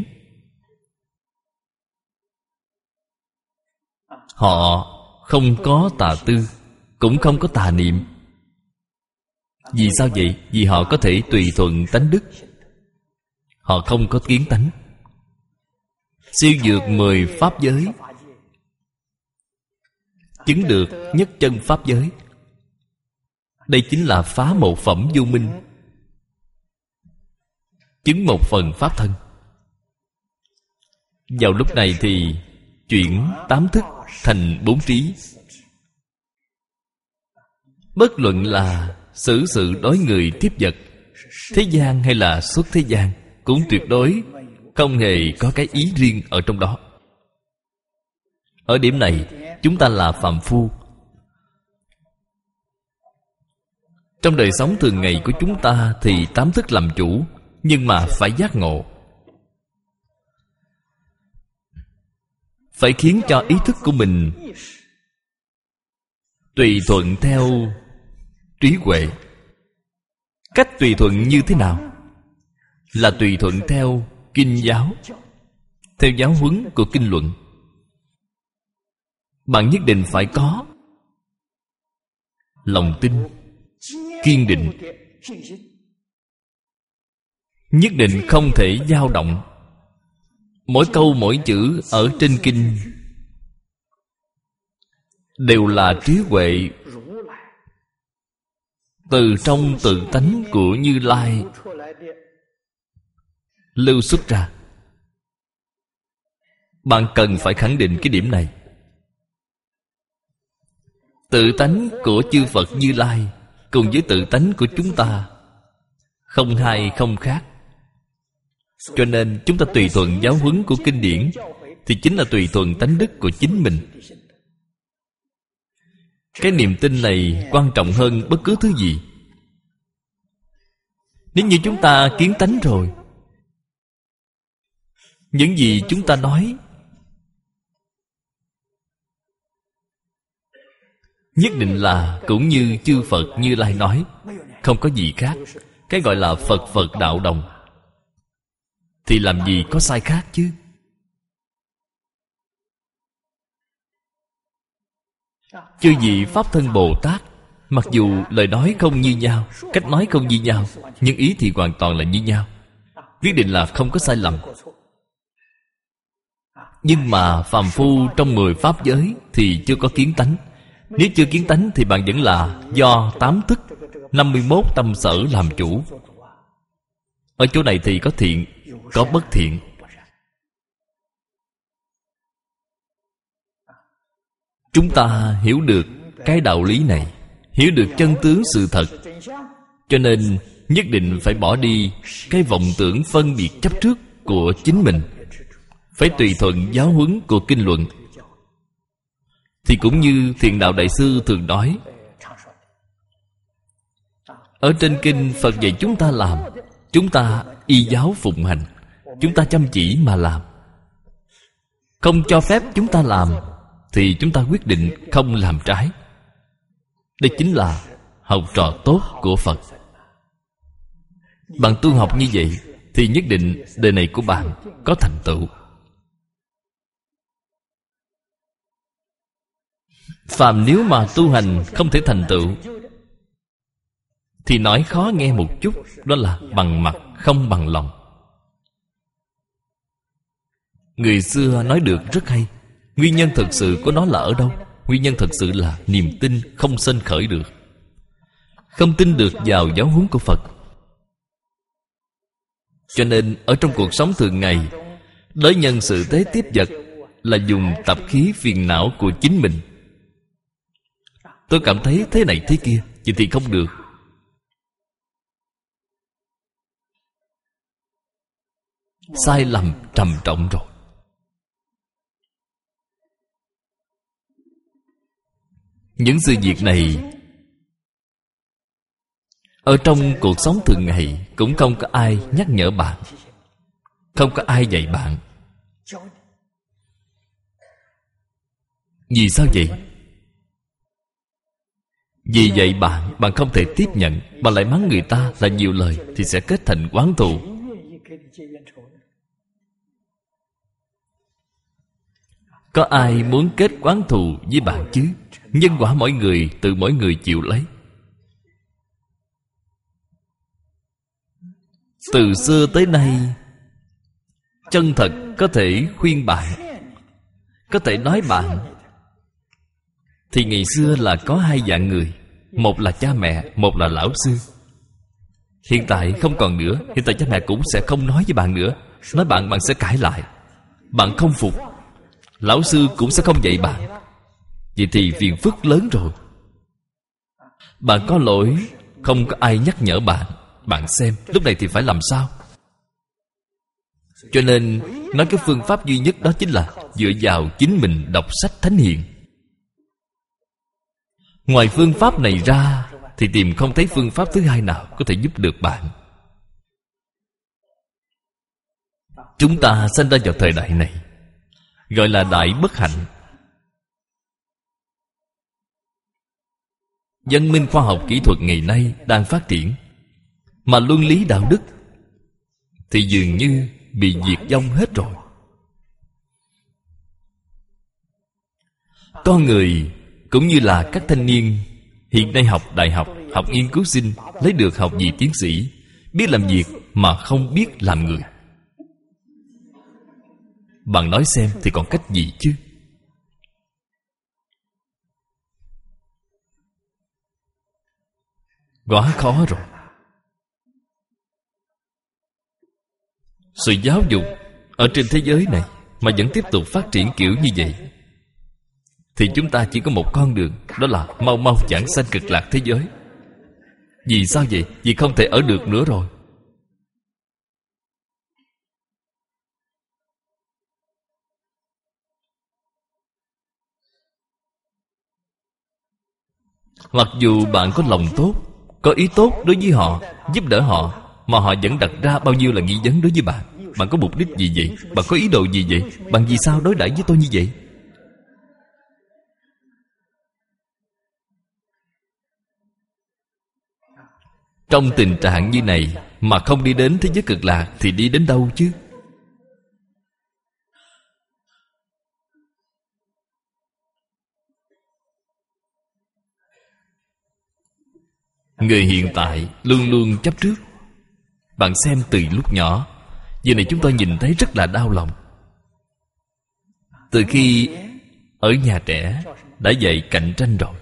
Họ không có tà tư, cũng không có tà niệm. Vì sao vậy? Vì họ có thể tùy thuận tánh đức. Họ không có kiến tánh. Siêu vượt mười Pháp giới, chứng được nhất chân Pháp giới. Đây chính là phá một phẩm vô minh, chứng một phần Pháp thân. Vào lúc này thì chuyển tám thức thành bốn trí. Bất luận là xử sự đối người tiếp vật, thế gian hay là xuất thế gian, cũng tuyệt đối không hề có cái ý riêng ở trong đó. Ở điểm này chúng ta là phàm phu. Trong đời sống thường ngày của chúng ta thì tám thức làm chủ, nhưng mà phải giác ngộ, phải khiến cho ý thức của mình tùy thuận theo trí huệ. Cách tùy thuận như thế nào? Là tùy thuận theo kinh giáo, theo giáo huấn của kinh luận. Bạn nhất định phải có lòng tin kiên định, nhất định không thể dao động. Mỗi câu mỗi chữ ở trên kinh đều là trí huệ từ trong tự tánh của Như Lai lưu xuất ra. Bạn cần phải khẳng định cái điểm này. Tự tánh của chư Phật Như Lai cùng với tự tánh của chúng ta không hai không khác. Cho nên chúng ta tùy thuận giáo huấn của kinh điển thì chính là tùy thuận tánh đức của chính mình. Cái niềm tin này quan trọng hơn bất cứ thứ gì. Nếu như chúng ta kiến tánh rồi, những gì chúng ta nói nhất định là cũng như chư Phật Như Lai nói, không có gì khác. Cái gọi là Phật Phật đạo đồng, thì làm gì có sai khác chứ. Chư vị Pháp thân Bồ Tát, mặc dù lời nói không như nhau, cách nói không như nhau, nhưng ý thì hoàn toàn là như nhau. Quyết định là không có sai lầm. Nhưng mà phàm phu trong mười Pháp giới thì chưa có kiến tánh. Nếu chưa kiến tánh thì bạn vẫn là do tám thức, năm mươi mốt tâm sở làm chủ. Ở chỗ này thì có thiện, có bất thiện. Chúng ta hiểu được cái đạo lý này, hiểu được chân tướng sự thật, cho nên nhất định phải bỏ đi cái vọng tưởng phân biệt chấp trước của chính mình, phải tùy thuận giáo huấn của kinh luận. Thì cũng như Thiền Đạo Đại Sư thường nói, ở trên kinh Phật dạy chúng ta làm, chúng ta y giáo phụng hành, chúng ta chăm chỉ mà làm. Không cho phép chúng ta làm thì chúng ta quyết định không làm trái. Đây chính là học trò tốt của Phật. Bạn tu học như vậy thì nhất định đời này của bạn có thành tựu. Phàm nếu mà tu hành không thể thành tựu thì nói khó nghe một chút, đó là bằng mặt không bằng lòng. Người xưa nói được rất hay. Nguyên nhân thực sự của nó là ở đâu? Nguyên nhân thực sự là niềm tin không sinh khởi được, không tin được vào giáo huấn của Phật. Cho nên ở trong cuộc sống thường ngày, đối nhân xử thế tiếp vật là dùng tập khí phiền não của chính mình. Tôi cảm thấy thế này thế kia, vậy thì không được. sai lầm trầm trọng rồi. Những sự việc này ở trong cuộc sống thường ngày cũng không có ai nhắc nhở bạn, không có ai dạy bạn. Vì sao vậy? Vì vậy bạn Bạn không thể tiếp nhận. Bạn lại mắng người ta là nhiều lời, thì sẽ kết thành oán thù. Có ai muốn kết oán thù với bạn chứ? Nhân quả mỗi người tự mỗi người chịu lấy. Từ xưa tới nay, chân thật có thể khuyên bạn, có thể nói bạn, thì ngày xưa là có hai dạng người. Một là cha mẹ, một là lão sư. Hiện tại không còn nữa. Hiện tại cha mẹ cũng sẽ không nói với bạn nữa. Nói bạn, bạn sẽ cãi lại. Bạn không phục, lão sư cũng sẽ không dạy bạn. Vậy thì phiền phức lớn rồi. Bạn có lỗi, không có ai nhắc nhở bạn. Bạn xem, lúc này thì phải làm sao? Cho nên, nói cái phương pháp duy nhất đó chính là dựa vào chính mình đọc sách thánh hiền. Ngoài phương pháp này ra thì tìm không thấy phương pháp thứ hai nào có thể giúp được bạn. Chúng ta sinh ra vào thời đại này gọi là đại bất hạnh. Văn minh khoa học kỹ thuật ngày nay đang phát triển, mà luân lý đạo đức thì dường như bị diệt vong hết rồi. Con người cũng như là các thanh niên hiện nay học đại học, học nghiên cứu sinh, lấy được học vị tiến sĩ, biết làm việc mà không biết làm người. Bạn nói xem thì còn cách gì chứ? Quá khó rồi. Sự giáo dục ở trên thế giới này mà vẫn tiếp tục phát triển kiểu như vậy, thì chúng ta chỉ có một con đường, đó là mau mau giảng sanh cực lạc thế giới. Vì sao vậy? Vì không thể ở được nữa rồi. Mặc dù bạn có lòng tốt, có ý tốt đối với họ, giúp đỡ họ, mà họ vẫn đặt ra bao nhiêu là nghi vấn đối với bạn. Bạn có mục đích gì vậy? Bạn có ý đồ gì vậy? Bạn vì sao đối đãi với tôi như vậy? Trong tình trạng như này mà không đi đến thế giới cực lạc thì đi đến đâu chứ? Người hiện tại luôn luôn chấp trước. Bạn xem từ lúc nhỏ, giờ này chúng tôi nhìn thấy rất là đau lòng. Từ khi ở nhà trẻ đã dạy cạnh tranh rồi.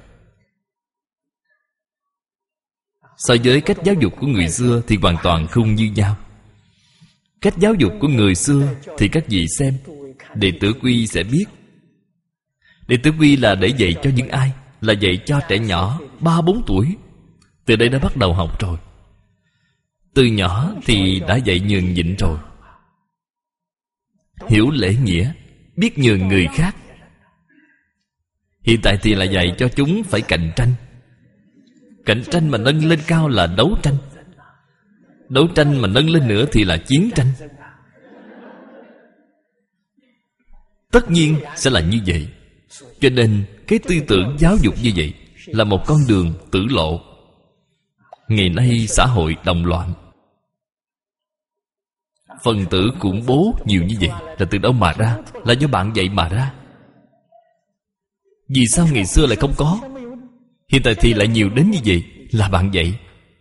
So với cách giáo dục của người xưa thì hoàn toàn không như nhau. Cách giáo dục của người xưa thì các vị xem, đệ tử quy sẽ biết. Đệ tử quy là để dạy cho những ai? Là dạy cho trẻ nhỏ ba bốn tuổi. Từ đây đã bắt đầu học rồi. Từ nhỏ thì đã dạy nhường nhịn rồi, hiểu lễ nghĩa, biết nhường người khác. Hiện tại thì là dạy cho chúng phải cạnh tranh. Cạnh tranh mà nâng lên cao là đấu tranh. Đấu tranh mà nâng lên nữa thì là chiến tranh. Tất nhiên sẽ là như vậy. Cho nên cái tư tưởng giáo dục như vậy là một con đường tử lộ. Ngày nay xã hội động loạn, phần tử khủng bố nhiều như vậy là từ đâu mà ra? Là do bạn dạy mà ra. Vì sao ngày xưa lại không có? Hiện tại thì lại nhiều đến như vậy? Là bạn dạy.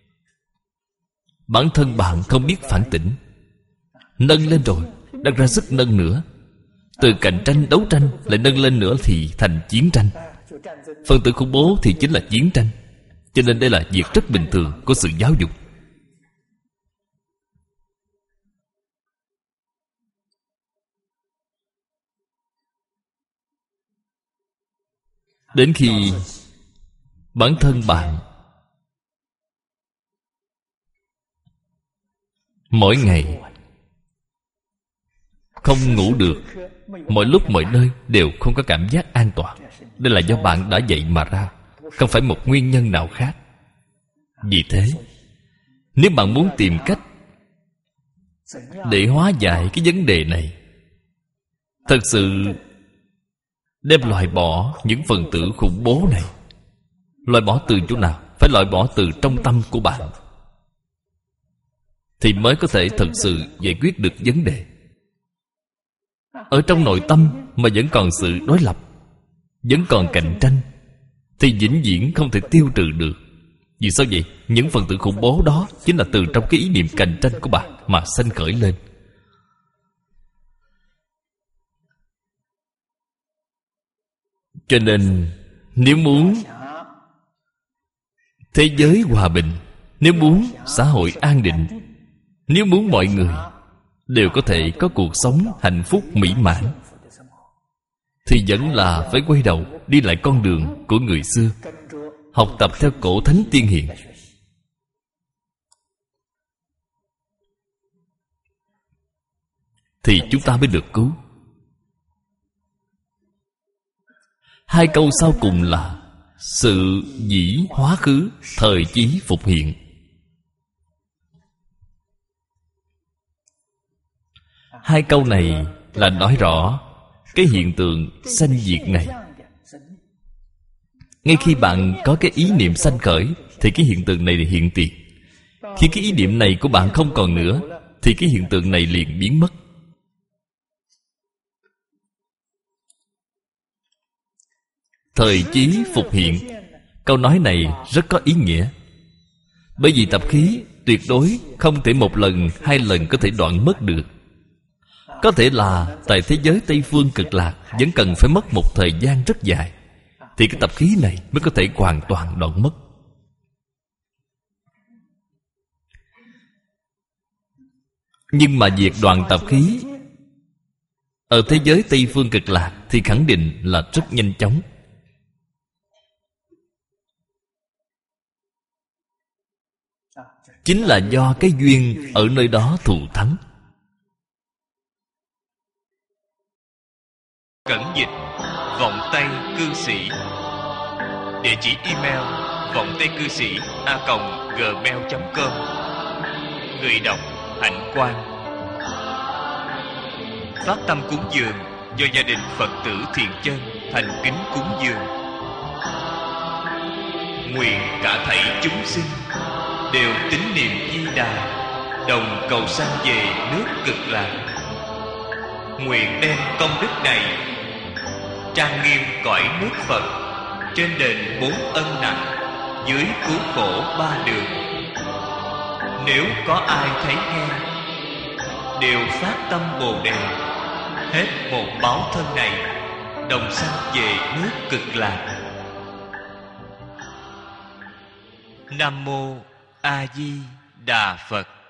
Bản thân bạn không biết phản tỉnh, nâng lên rồi, đặt ra sức nâng nữa. Từ cạnh tranh đấu tranh lại nâng lên nữa thì thành chiến tranh. Phần tử khủng bố thì chính là chiến tranh. Cho nên đây là việc rất bình thường của sự giáo dục. Đến khi bản thân bạn mỗi ngày không ngủ được, mọi lúc mọi nơi đều không có cảm giác an toàn. Đây là do bạn đã vậy mà ra, không phải một nguyên nhân nào khác. Vì thế, nếu bạn muốn tìm cách để hóa giải cái vấn đề này, thật sự đem loại bỏ những phần tử khủng bố này. Loại bỏ từ chỗ nào? Phải loại bỏ từ trong tâm của bạn, thì mới có thể thật sự giải quyết được vấn đề. Ở trong nội tâm mà vẫn còn sự đối lập, vẫn còn cạnh tranh, thì vĩnh viễn không thể tiêu trừ được. Vì sao vậy? Những phần tử khủng bố đó chính là từ trong cái ý niệm cạnh tranh của bạn mà sanh khởi lên. Cho nên nếu muốn thế giới hòa bình, nếu muốn xã hội an định, nếu muốn mọi người đều có thể có cuộc sống hạnh phúc mỹ mãn, thì vẫn là phải quay đầu đi lại con đường của người xưa, học tập theo cổ thánh tiên hiền. Thì chúng ta mới được cứu. Hai câu sau cùng là sự dĩ hóa khứ, thời chí phục hiện. Hai câu này là nói rõ cái hiện tượng sanh diệt này. Ngay khi bạn có cái ý niệm sanh khởi, thì cái hiện tượng này hiện tiền. Khi cái ý niệm này của bạn không còn nữa, thì cái hiện tượng này liền biến mất. Thời chí phục hiện, câu nói này rất có ý nghĩa. Bởi vì tập khí tuyệt đối không thể một lần, hai lần có thể đoạn mất được. Có thể là tại thế giới Tây Phương Cực Lạc vẫn cần phải mất một thời gian rất dài, thì cái tập khí này mới có thể hoàn toàn đoạn mất. Nhưng mà việc đoạn tập khí ở thế giới Tây Phương Cực Lạc thì khẳng định là rất nhanh chóng. Chính là do cái duyên ở nơi đó thù thắng. Cẩn dịch Vọng Tây Cư Sĩ. Địa chỉ email vọng tây cư sĩ a còng gmail chấm com. Người đọc Hạnh Quang. Phát tâm cúng dường do gia đình Phật tử Thiện Chân thành kính cúng dường. Nguyện cả thảy chúng sinh đều tín niệm Di Đà, đồng cầu sanh về nước Cực Lạc. Nguyện đem công đức này trang nghiêm cõi nước Phật, trên đền bốn ân nặng, dưới cứu khổ ba đường. Nếu có ai thấy nghe, đều phát tâm Bồ Đề, hết một báo thân này, đồng sanh về nước Cực Lạc. Nam mô A Di Đà Phật.